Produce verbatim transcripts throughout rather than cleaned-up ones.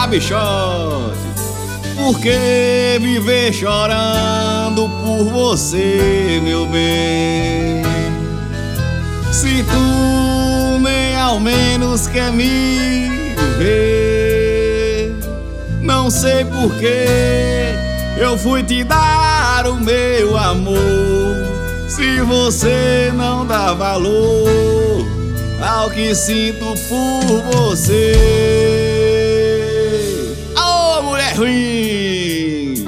Bichote. Por que viver chorando por você, meu bem? Se tu nem ao menos quer me ver. Não sei por que eu fui te dar o meu amor, se você não dá valor ao que sinto por você. Ô, mulher ruim!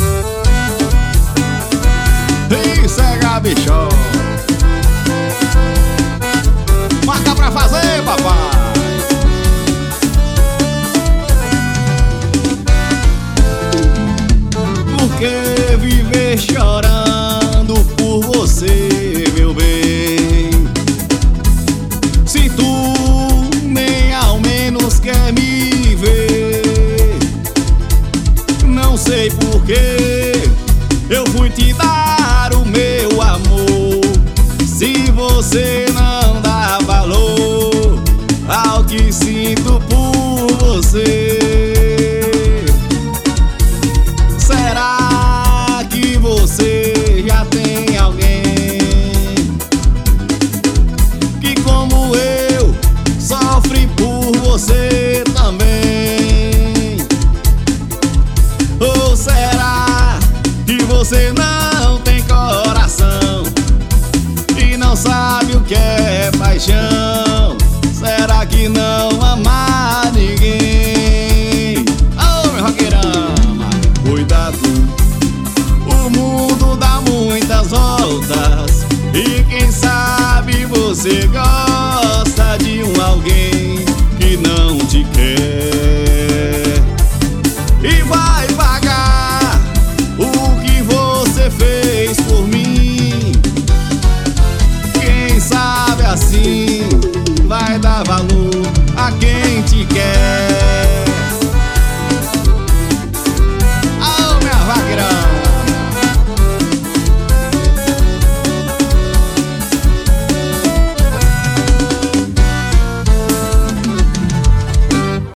Isso é Gabichó. Marca pra fazer, papai! Por que viver chorando por você, meu bem? Se tu nem ao menos quer me ver. Não sei por que eu fui te dar o meu amor, se você não dá valor ao que sinto por você. Será que você já tem alguém que, como eu, sofre por você também? Ou será que você não tem coração e não sabe o que é paixão? Será que não ama ninguém? Ô, meu roqueirama, cuidado, o mundo dá muitas voltas e quem sabe você gosta de um alguém que não te quer.